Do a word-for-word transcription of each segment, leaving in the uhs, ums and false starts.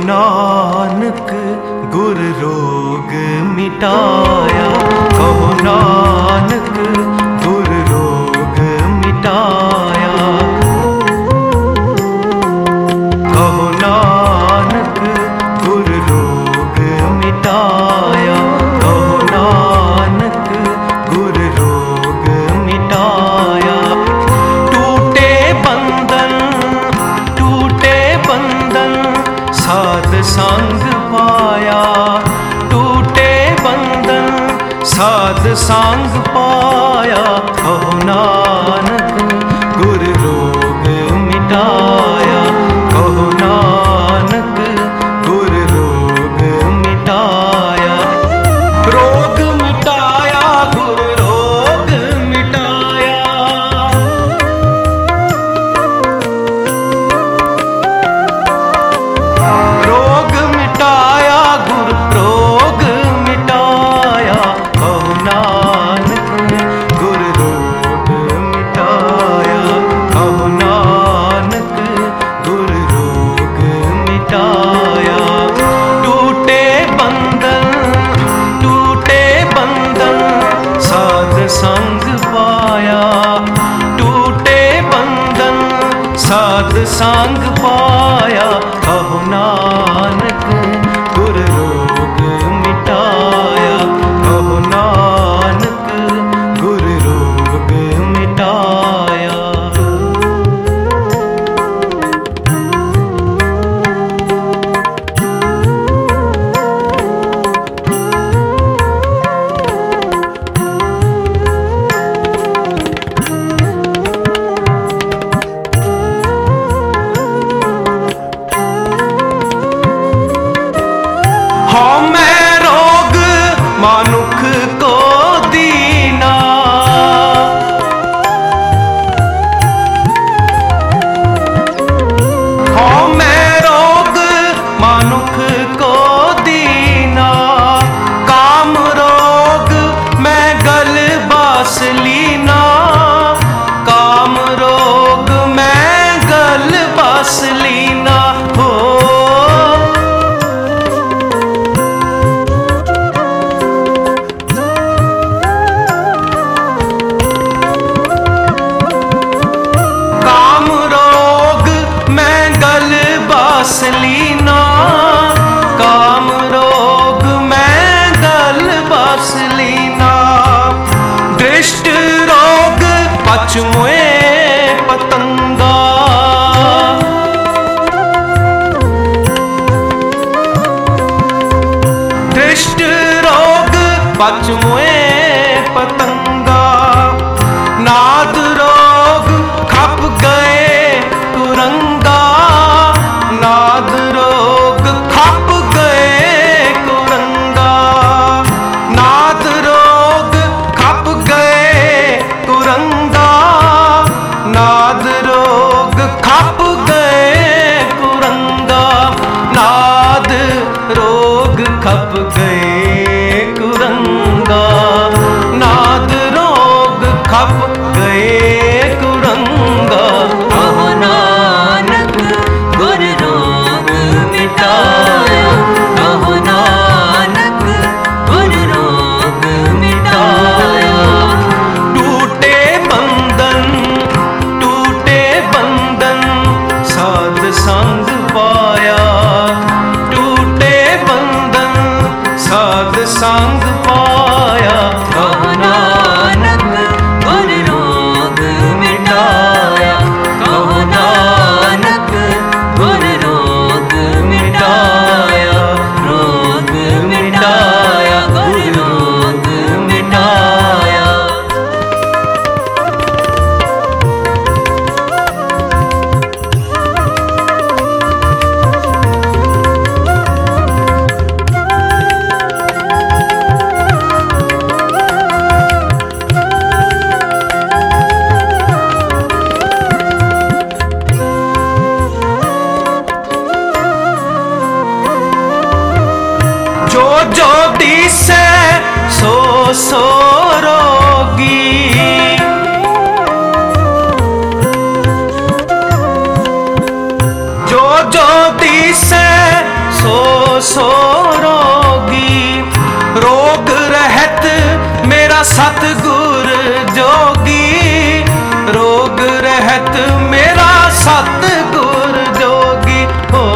नानक गुर रोग मिटाया, कहो नानक गुर रोग मिटाया। कहो नानक गुर रोग मिटाया, कहो नानक गुर रोग मिटाया। टूटे बंधन टूटे बंधन साध संग पाया, टूटे बंधन साध संग पाया। कहो नानक गुर रोग मिटाया, कहो नानक गुर रोग मिटाया। रोग मिटाया गुर रोग मिटाया, रोग मिटाया गुर रोग मिटाया। कहो नानक गुर रोग मिटाया, कहो नानक गुर रोग मिटाया। टूटे बंधन टूटे बंधन साध संग पाया, टूटे बंधन साध संग पाया। कहो नानक गुर रोग मिटाया, कहो नानक गुर रोग मिटाया। हाँ मैं रोग मानुख को दीना, हाँ मैं रोग मानुख को दीना। काम रोग मैं गल बास लीना, काम रोग मैं गल बास लीना। हो लीना, काम रोग मैं गल बस लीना। दृष्ट रोग पच मुए पतंगा, दृष्ट रोग पच मुए पतंगा। नाद रोग खप गए कुरंगा, नाद रोग खप गए कुरंगा। नाद रोग खप गए कुरंगा, नाद रोग खप गए कुरंगा। नाद रोग खप गए कुरंगा, नाद रोग खप गए कुरंगा। कहो नानक गुर रोग मिटाया, कहो नानक गुर रोग मिटाया। टूटे बंधन टूटे बंधन साध संग पाया, टूटे बंधन साध संग पाया। कहो नानक गुर रोग मिटाया, कहो नानक गुर रोग मिटाया। रोग मिटाया गुर रोग मिटाया। रोग रहत मेरा सतगुर जोगी, रोग रहत मेरा सतगुर जोगी हो।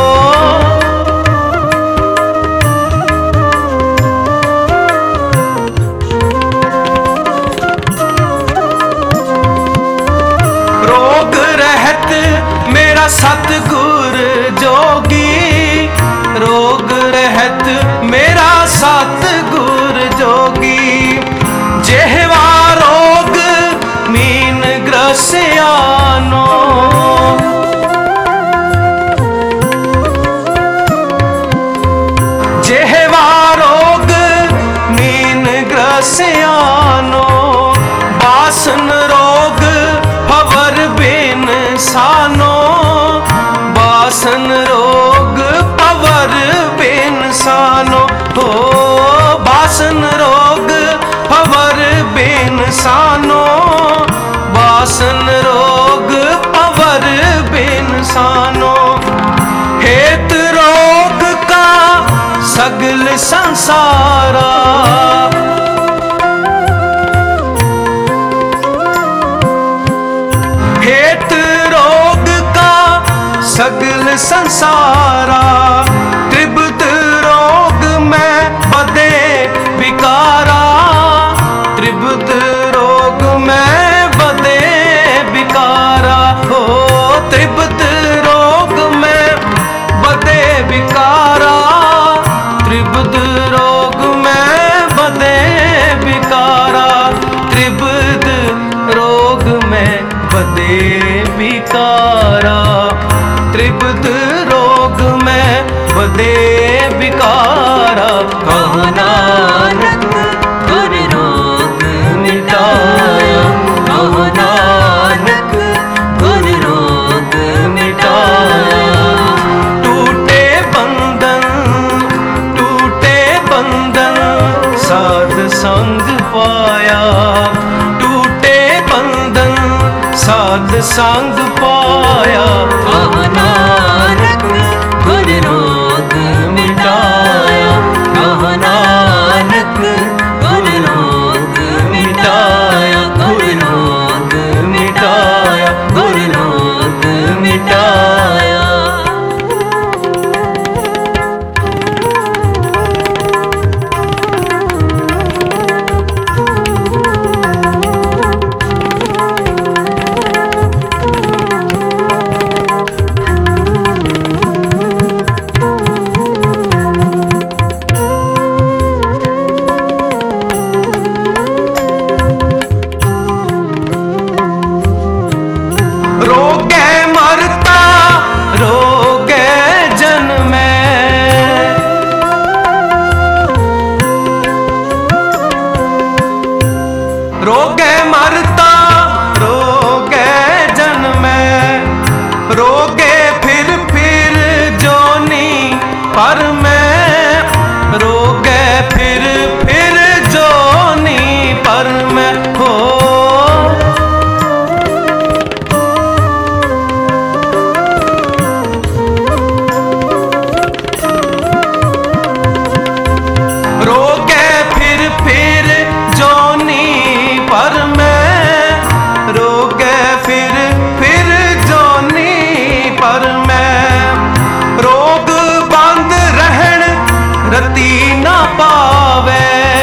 रोग रहत मेरा सतगुर जोगी, रोग रहत मेरा सतगुर जोगी। जेहवा रोग मीन ग्रसियानो, जेहवा रोग मीन ग्रसियानो, बासन रोग भवर बिन सानो, बासन रोग भवर बिन सानो हो। बासन रोग भवर बिन सानो, बासन रोग भवर बिन सानो। हेत रोग का सगल संसारा, हेत रोग का सगल संसारा। त्रिबुत रोग में बदे विकारा, त्रिबुत रोग में बदे विकारा हो। त्रिबुत रोग में बदे विकारा, त्रिबुत रोग में बदे विकारा, त्रिबुत रोग में बदे विकारा, त्रिबुत रोग में बदे विकारा। कहो नानक गुर रोग मिटाया, कहो नानक गुर रोग मिटाया। टूटे बंधन टूटे बंधन साध संग पाया, टूटे बंधन साध संग पाया। कहो नानक गुर रोग मिटाया, कहो नानक गुर रोग मिटाया, गुर रोग मिटाया, गुर रोग मिटाया। रोगे मरता रोगे जन्मे, रोगे मरता रोगे जन्मे, रोगे फिर फिर जोनी पर मैं, रोगे फिर फिर जोनी पर मैं हो। रोगे फिर फिर जोनी पर मैं, रोगे फिर फिर जोनी पर मैं। रोग बंद रहन रती न पावे,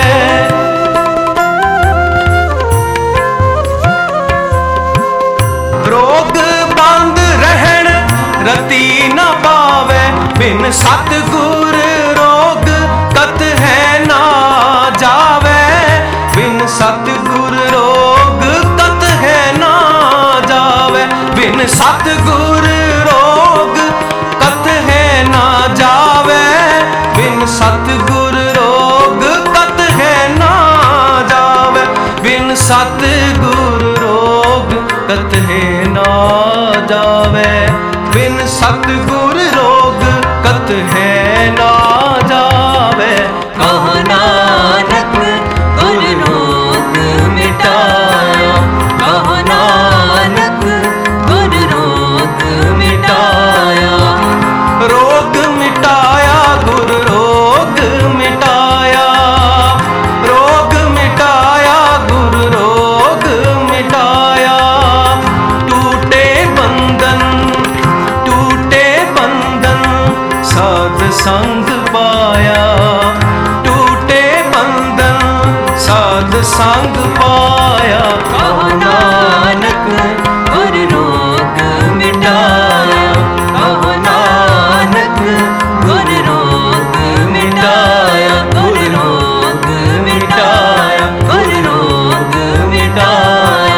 रोग बंद रहन रती न पावे। बिन सतगुर रोग कत है ना जावे, बिन सतगुर रोग कत है ना जावे। बिन सतगुर रोग कत है ना जावे, बिन सतगुर रोग कत है ना जावे। बिन सतगुर रोग कत है ना जावे, बिन सतगुर रोग कत है ना जावे। कहो नानक गुर रोग मिटाया, कहो नानक गुर रोग मिटाया। रोग मिटाया गुर रोग मिटाया, संग पाया। कहो नानक गुर रोग मिटाया, कहो नानक गुर रोग मिटाया, गुर रोग मिटाया, गुर रोग मिटाया।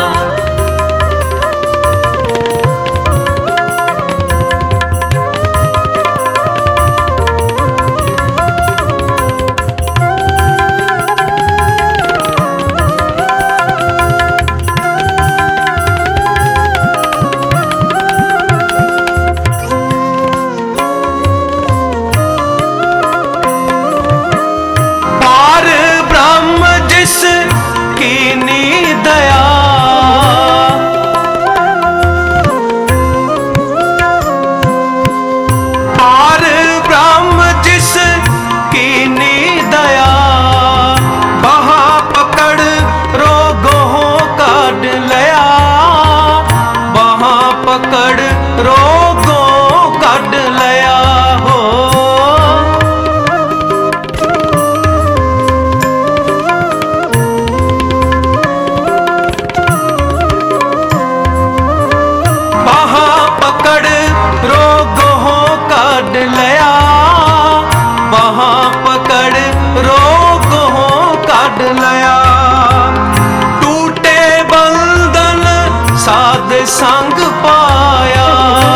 संग पाया,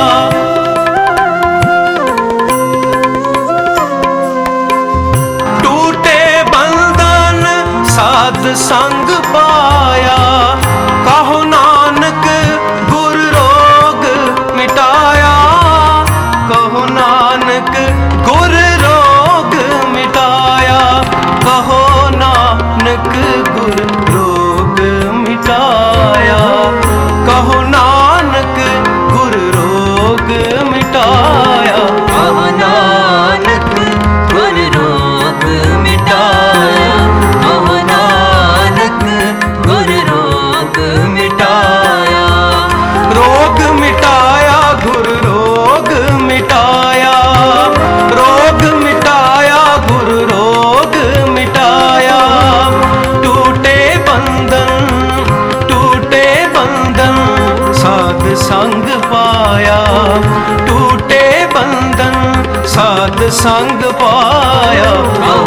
टूटे बंधन साध संग पाया। कहो नानक गुर रोग मिटाया, कहो नानक गुर रोग मिटाया, कहो नानक गुर रोग मिटाया, कहो नानक गुर रोग मिटाया। कहो नानक गुर रोग मिटाया, कहो नानक गुर रोग मिटाया। रोग मिटाया गुर रोग मिटाया, रोग मिटाया गुर रोग मिटाया। टूटे बंधन टूटे बंधन साध संग पाया, टूटे बंधन साध संग पाया।